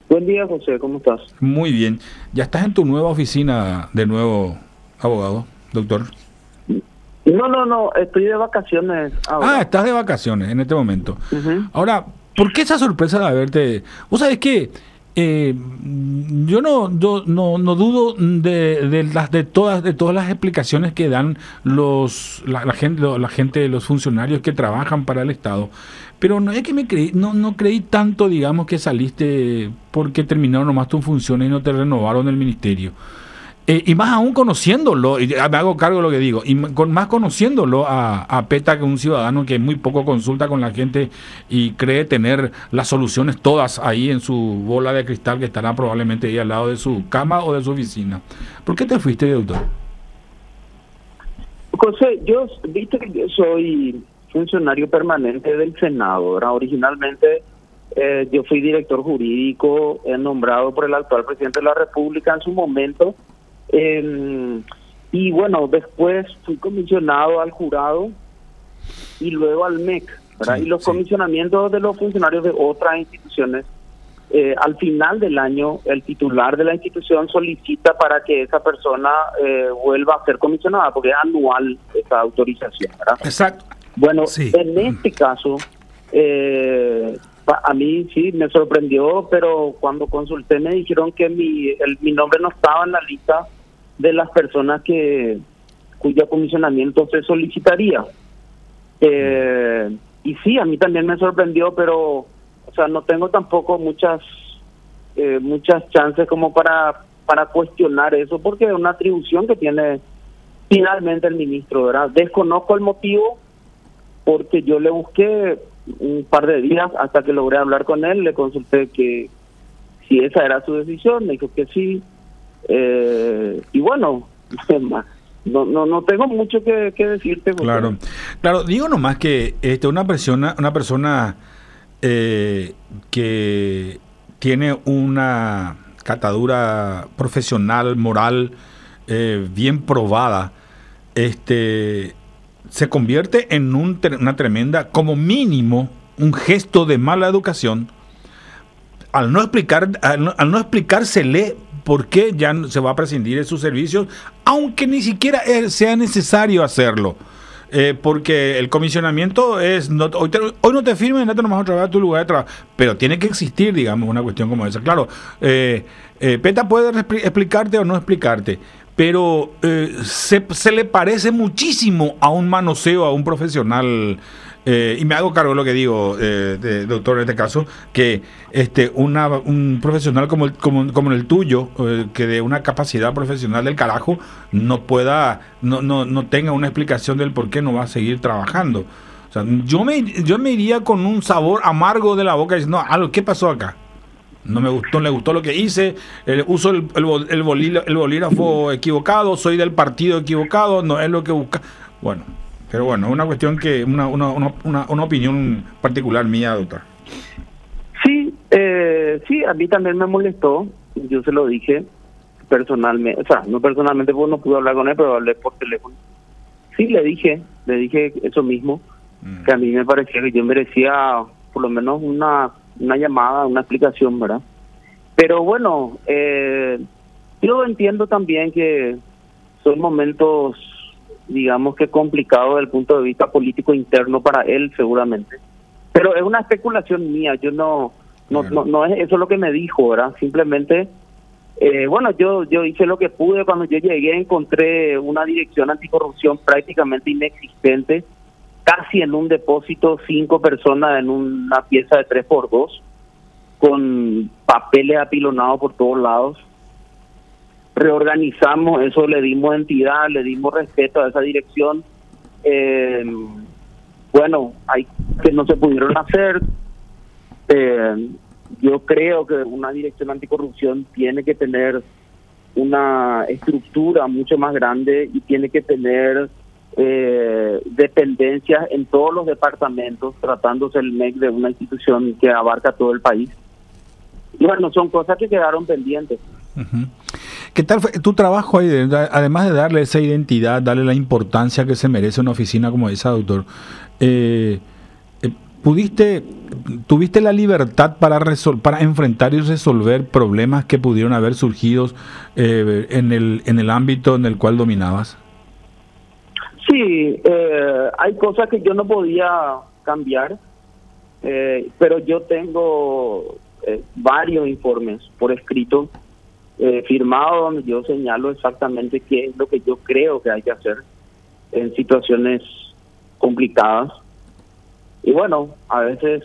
Buen día, José, ¿cómo estás? Muy bien. ¿Ya estás en tu nueva oficina de nuevo, abogado, doctor? No, estoy de vacaciones ahora. Estás de vacaciones en este momento. Ujú. Ahora, ¿por qué esa sorpresa de haberte...? Vos sabés que yo no dudo de todas las explicaciones que dan la gente, los funcionarios que trabajan para el Estado, pero no es que no creí tanto, digamos, que saliste porque terminaron nomás tus funciones y no te renovaron el ministerio. Y más aún conociéndolo, y me hago cargo de lo que digo, y más conociéndolo a Peta, que es un ciudadano que muy poco consulta con la gente y cree tener las soluciones todas ahí en su bola de cristal que estará probablemente ahí al lado de su cama o de su oficina. ¿Por qué te fuiste, doctor? José, viste que yo soy funcionario permanente del Senado, ¿verdad? Originalmente yo fui director jurídico, nombrado por el actual presidente de la República en su momento. Y bueno, después fui comisionado al jurado y luego al MEC, ¿verdad? Sí, y los sí. comisionamientos de los funcionarios de otras instituciones, al final del año, el titular de la institución solicita para que esa persona vuelva a ser comisionada, porque es anual esa autorización, ¿verdad? Exacto. Bueno, Sí. en este caso, a mí sí me sorprendió, pero cuando consulté me dijeron que mi nombre no estaba en la lista de las personas cuyo comisionamiento se solicitaría. Y sí, a mí también me sorprendió, pero o sea, no tengo tampoco muchas chances como para cuestionar eso, porque es una atribución que tiene finalmente el ministro, ¿verdad? Desconozco el motivo, porque yo le busqué un par de días hasta que logré hablar con él, le consulté que si esa era su decisión, me dijo que sí. Y bueno, no tengo mucho que decirte. Claro, digo nomás que una persona que tiene una catadura profesional, moral, bien probada, se convierte en una tremenda, como mínimo, un gesto de mala educación al no explicársele por qué ya se va a prescindir de sus servicios, aunque ni siquiera sea necesario hacerlo. Porque el comisionamiento es, hoy no te firmen, no te nomás otra vez a tu lugar de trabajo, pero tiene que existir, digamos, una cuestión como esa. Claro, Peta puede explicarte o no explicarte, pero se le parece muchísimo a un manoseo, a un profesional. Y me hago cargo de lo que digo, doctor, en este caso, que un profesional como el tuyo, que de una capacidad profesional del carajo, no tenga una explicación del por qué no va a seguir trabajando. O sea, yo me iría con un sabor amargo de la boca diciendo, no, ¿qué pasó acá? No me gustó, le gustó lo que hice, uso el bolígrafo equivocado, soy del partido equivocado, no es lo que busca. Bueno. Pero bueno, una cuestión una opinión particular mía, doctor. Sí, a mí también me molestó. Yo se lo dije personalmente, o sea, no personalmente porque no pude hablar con él, pero hablé por teléfono. Sí, le dije eso mismo, que a mí me parecía que yo merecía por lo menos una llamada, una explicación, ¿verdad? Pero bueno, yo entiendo también que son momentos, digamos que complicado desde el punto de vista político interno para él seguramente, pero es una especulación mía. Yo no es eso lo que me dijo, ¿verdad? Simplemente bueno, yo hice lo que pude. Cuando yo llegué encontré una dirección anticorrupción prácticamente inexistente, casi en un depósito, 5 personas en una pieza de 3x2 con papeles apilonados por todos lados. Reorganizamos eso, le dimos entidad, le dimos respeto a esa dirección. Bueno, hay que no se pudieron hacer. Yo creo que una dirección anticorrupción tiene que tener una estructura mucho más grande y tiene que tener dependencias en todos los departamentos, tratándose el MEC de una institución que abarca todo el país. Y bueno, son cosas que quedaron pendientes. Uh-huh. ¿Qué tal fue tu trabajo ahí? Además de darle esa identidad, darle la importancia que se merece una oficina como esa, doctor, ¿Tuviste la libertad para enfrentar y resolver problemas que pudieron haber surgido en el ámbito en el cual dominabas? Sí, hay cosas que yo no podía cambiar, pero yo tengo varios informes por escrito firmados donde yo señalo exactamente qué es lo que yo creo que hay que hacer en situaciones complicadas. Y bueno, a veces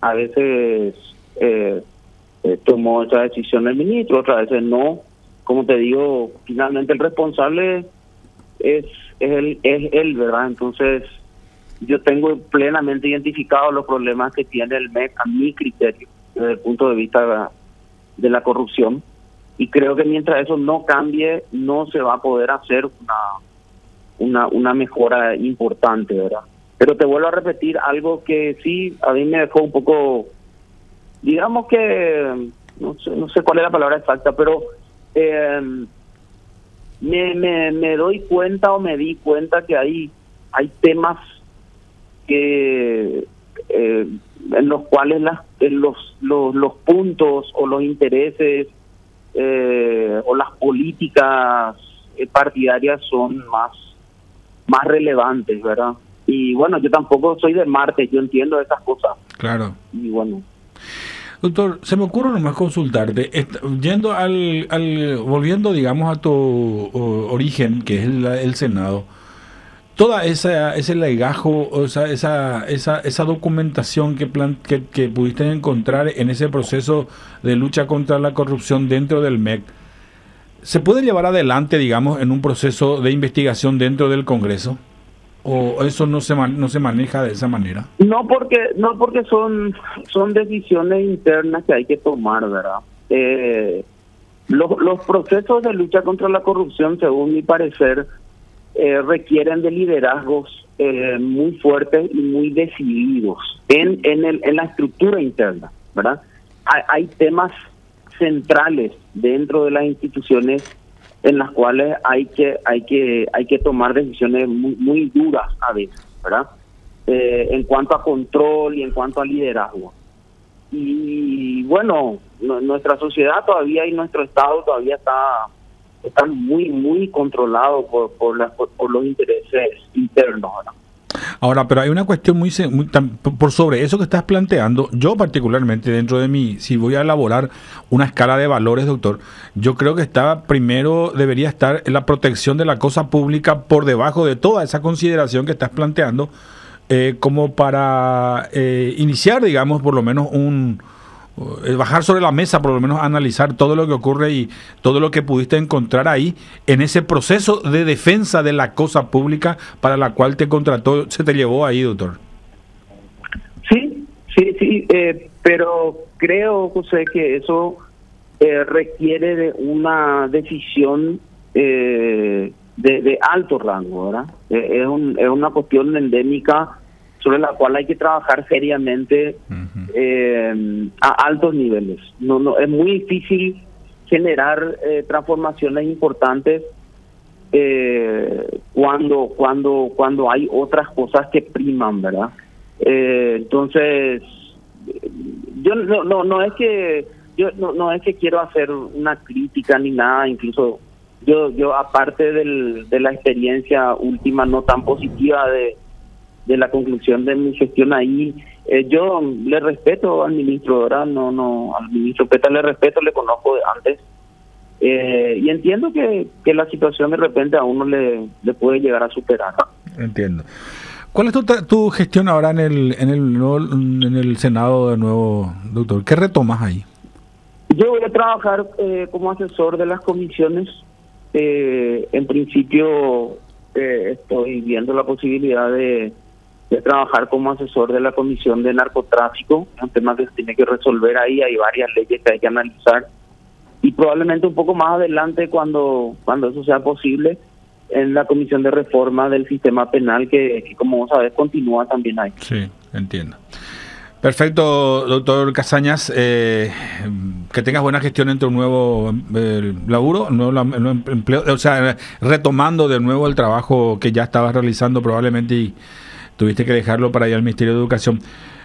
tomó esa decisión el ministro, otras veces no. Como te digo, finalmente el responsable es él, ¿verdad? Entonces, yo tengo plenamente identificados los problemas que tiene el MEC a mi criterio, desde el punto de vista de la corrupción. Y creo que mientras eso no cambie, no se va a poder hacer una mejora importante, ¿verdad? Pero te vuelvo a repetir algo que sí a mí me dejó un poco, digamos que, no sé cuál es la palabra exacta, pero me doy cuenta o me di cuenta que hay temas que en los cuales los puntos o los intereses o las políticas partidarias son más relevantes, ¿verdad? Y bueno, yo tampoco soy de Marte, yo entiendo esas cosas. Claro. Y bueno. Doctor, se me ocurre nomás consultarte, volviendo, digamos, a tu origen, que es el Senado, toda ese legajo, o sea, esa documentación que pudiste encontrar en ese proceso de lucha contra la corrupción dentro del MEC, ¿se puede llevar adelante, digamos, en un proceso de investigación dentro del Congreso? ¿O eso no se maneja de esa manera? No porque son decisiones internas que hay que tomar, ¿verdad? Los procesos de lucha contra la corrupción, según mi parecer, requieren de liderazgos muy fuertes y muy decididos en la estructura interna, ¿verdad? Hay temas centrales dentro de las instituciones en las cuales hay que tomar decisiones muy duras a veces, ¿verdad? En cuanto a control y en cuanto a liderazgo. Y bueno, nuestra sociedad todavía y nuestro Estado todavía está muy controlado por los intereses internos, ¿verdad? Ahora, pero hay una cuestión por sobre eso que estás planteando. Yo particularmente, dentro de mí, si voy a elaborar una escala de valores, doctor, yo creo que debería estar la protección de la cosa pública por debajo de toda esa consideración que estás planteando, como para iniciar, digamos, por lo menos bajar sobre la mesa, por lo menos analizar todo lo que ocurre y todo lo que pudiste encontrar ahí en ese proceso de defensa de la cosa pública para la cual te contrató, se te llevó ahí, doctor. Sí, pero creo, José, que eso requiere de una decisión de alto rango, ¿verdad? Es una cuestión endémica sobre la cual hay que trabajar seriamente a altos niveles. No es muy difícil generar transformaciones importantes cuando hay otras cosas que priman, ¿verdad? Entonces, yo no es que quiero hacer una crítica ni nada, incluso yo aparte de la experiencia última no tan positiva de la conclusión de mi gestión ahí, yo le respeto al ministro, ¿verdad? Al ministro Peta le respeto, le conozco de antes, y entiendo que la situación de repente a uno le puede llegar a superar. Entiendo. ¿Cuál es tu gestión ahora en el Senado de nuevo, doctor? ¿Qué retomas ahí? Yo voy a trabajar como asesor de las comisiones. En principio estoy viendo la posibilidad de trabajar como asesor de la Comisión de Narcotráfico, un tema que se tiene que resolver ahí, hay varias leyes que hay que analizar, y probablemente un poco más adelante, cuando eso sea posible, en la Comisión de Reforma del Sistema Penal, que como vos sabés, continúa también ahí. Sí, entiendo. Perfecto, doctor Casañas, que tengas buena gestión en tu nuevo laburo, nuevo empleo, o sea, retomando de nuevo el trabajo que ya estabas realizando probablemente y tuviste que dejarlo para ir al Ministerio de Educación.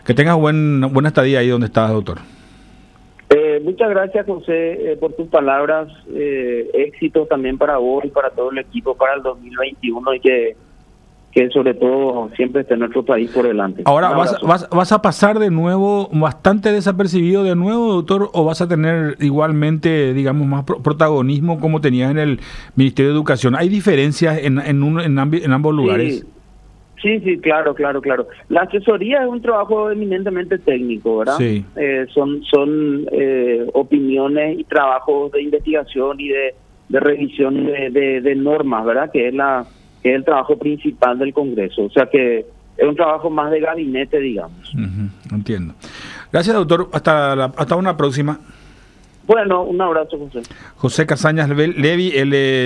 Que tengas buena estadía ahí donde estás, doctor. Muchas gracias, José, por tus palabras. Éxitos también para vos y para todo el equipo para el 2021 y que sobre todo siempre esté nuestro país por delante. Ahora, ¿vas a pasar de nuevo bastante desapercibido de nuevo, doctor, o vas a tener igualmente, digamos, más protagonismo como tenías en el Ministerio de Educación? ¿Hay diferencias en ambos lugares? Sí, claro. La asesoría es un trabajo eminentemente técnico, ¿verdad? Sí. Son opiniones y trabajos de investigación y de revisión de normas, ¿verdad? Que es el trabajo principal del Congreso. O sea que es un trabajo más de gabinete, digamos. Entiendo. Gracias, doctor. Hasta una próxima. Bueno, un abrazo, José. José Casañas Levy, él